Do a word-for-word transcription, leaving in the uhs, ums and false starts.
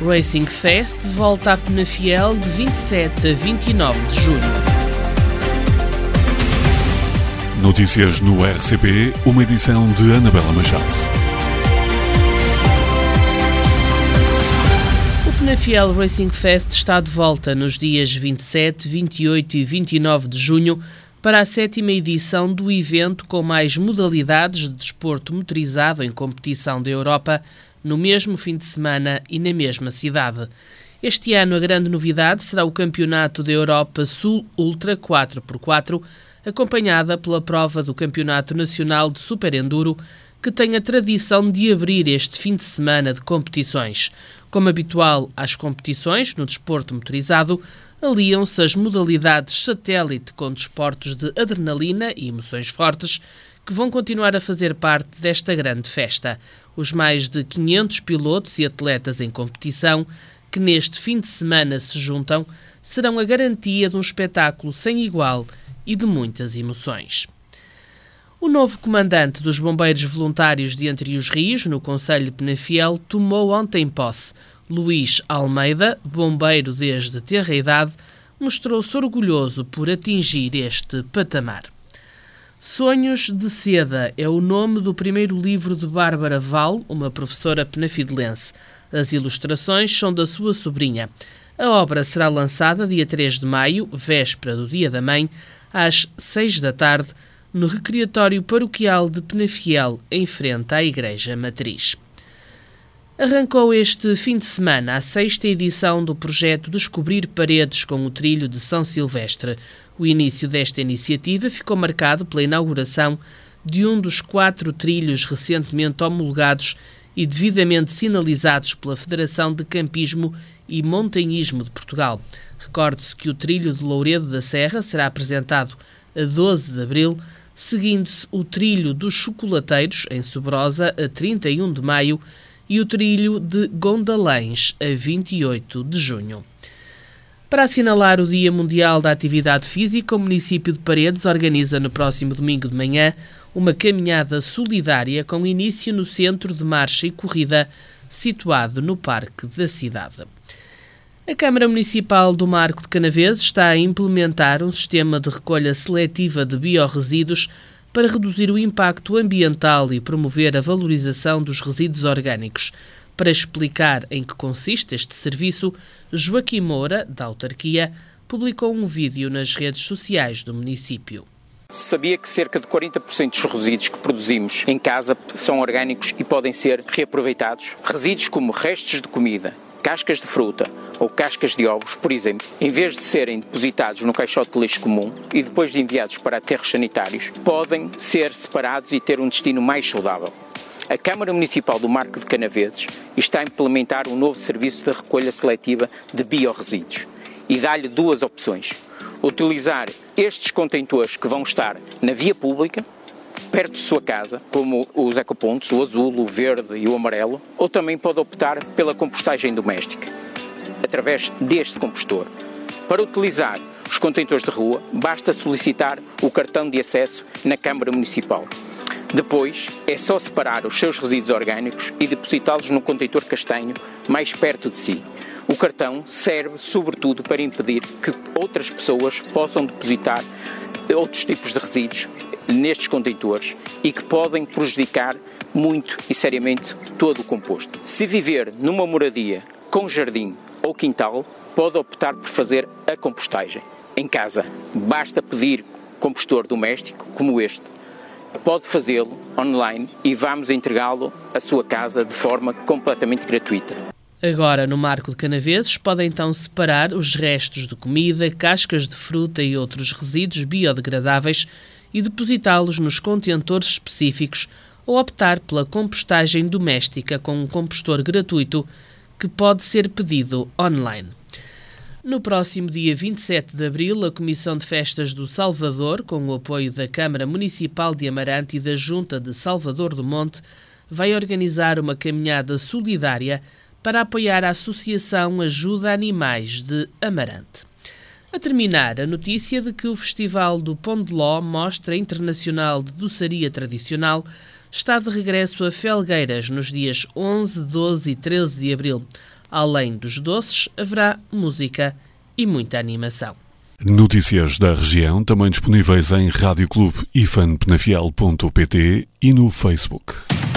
Racing Fest volta a Penafiel de vinte e sete a vinte e nove de junho. Notícias no R C P, uma edição de Anabela Machado. O Penafiel Racing Fest está de volta nos dias vinte e sete, vinte e oito e vinte e nove de junho para a sétima edição do evento com mais modalidades de desporto motorizado em competição da Europa no mesmo fim de semana e na mesma cidade. Este ano a grande novidade será o Campeonato da Europa Sul Ultra quatro por quatro, acompanhada pela prova do Campeonato Nacional de Super Enduro, que tem a tradição de abrir este fim de semana de competições. Como habitual às competições no desporto motorizado, aliam-se as modalidades satélite com desportos de adrenalina e emoções fortes, que vão continuar a fazer parte desta grande festa. Os mais de quinhentos pilotos e atletas em competição, que neste fim de semana se juntam, serão a garantia de um espetáculo sem igual e de muitas emoções. O novo comandante dos Bombeiros Voluntários de Entre os Rios, no concelho de Penafiel, tomou ontem posse. Luís Almeida, bombeiro desde tenra idade, mostrou-se orgulhoso por atingir este patamar. Sonhos de Seda é o nome do primeiro livro de Bárbara Val, uma professora penafidelense. As ilustrações são da sua sobrinha. A obra será lançada dia três de maio, véspera do Dia da Mãe, às seis da tarde, no Recreatório Paroquial de Penafiel, em frente à Igreja Matriz. Arrancou este fim de semana a sexta edição do projeto Descobrir Paredes com o Trilho de São Silvestre. O início desta iniciativa ficou marcado pela inauguração de um dos quatro trilhos recentemente homologados e devidamente sinalizados pela Federação de Campismo e Montanhismo de Portugal. Recorde-se que o trilho de Louredo da Serra será apresentado a doze de abril, seguindo-se o trilho dos Chocolateiros, em Sobrosa, a trinta e um de maio, e o trilho de Gondalães, a vinte e oito de junho. Para assinalar o Dia Mundial da Atividade Física, o município de Paredes organiza no próximo domingo de manhã uma caminhada solidária com início no Centro de Marcha e Corrida, situado no Parque da cidade. A Câmara Municipal do Marco de Canaveses está a implementar um sistema de recolha seletiva de biorresíduos para reduzir o impacto ambiental e promover a valorização dos resíduos orgânicos. Para explicar em que consiste este serviço, Joaquim Moura, da autarquia, publicou um vídeo nas redes sociais do município. Sabia que cerca de quarenta por cento dos resíduos que produzimos em casa são orgânicos e podem ser reaproveitados? Resíduos como restos de comida, cascas de fruta ou cascas de ovos, por exemplo, em vez de serem depositados no caixote de lixo comum e depois de enviados para aterros sanitários, podem ser separados e ter um destino mais saudável. A Câmara Municipal do Marco de Canaveses está a implementar um novo serviço de recolha seletiva de biorresíduos e dá-lhe duas opções. Utilizar estes contentores que vão estar na via pública, perto de sua casa, como os ecopontos, o azul, o verde e o amarelo, ou também pode optar pela compostagem doméstica, através deste compostor. Para utilizar os contentores de rua, basta solicitar o cartão de acesso na Câmara Municipal. Depois, é só separar os seus resíduos orgânicos e depositá-los no contentor castanho mais perto de si. O cartão serve, sobretudo, para impedir que outras pessoas possam depositar outros tipos de resíduos nestes contentores e que podem prejudicar muito e seriamente todo o composto. Se viver numa moradia com jardim ou quintal, pode optar por fazer a compostagem em casa. Basta pedir compostor doméstico como este. Pode fazê-lo online e vamos entregá-lo à sua casa de forma completamente gratuita. Agora, no Marco de Canaveses, podem então separar os restos de comida, cascas de fruta e outros resíduos biodegradáveis e depositá-los nos contentores específicos ou optar pela compostagem doméstica com um compostor gratuito que pode ser pedido online. No próximo dia vinte e sete de abril, a Comissão de Festas do Salvador, com o apoio da Câmara Municipal de Amarante e da Junta de Salvador do Monte, vai organizar uma caminhada solidária para apoiar a Associação Ajuda Animais de Amarante. A terminar, a notícia de que o Festival do Pão de Ló, Mostra Internacional de Doçaria Tradicional, está de regresso a Felgueiras nos dias onze, doze e treze de abril. Além dos doces, haverá música e muita animação. Notícias da região também disponíveis em rádio clube ifan penafiel ponto pt e no Facebook.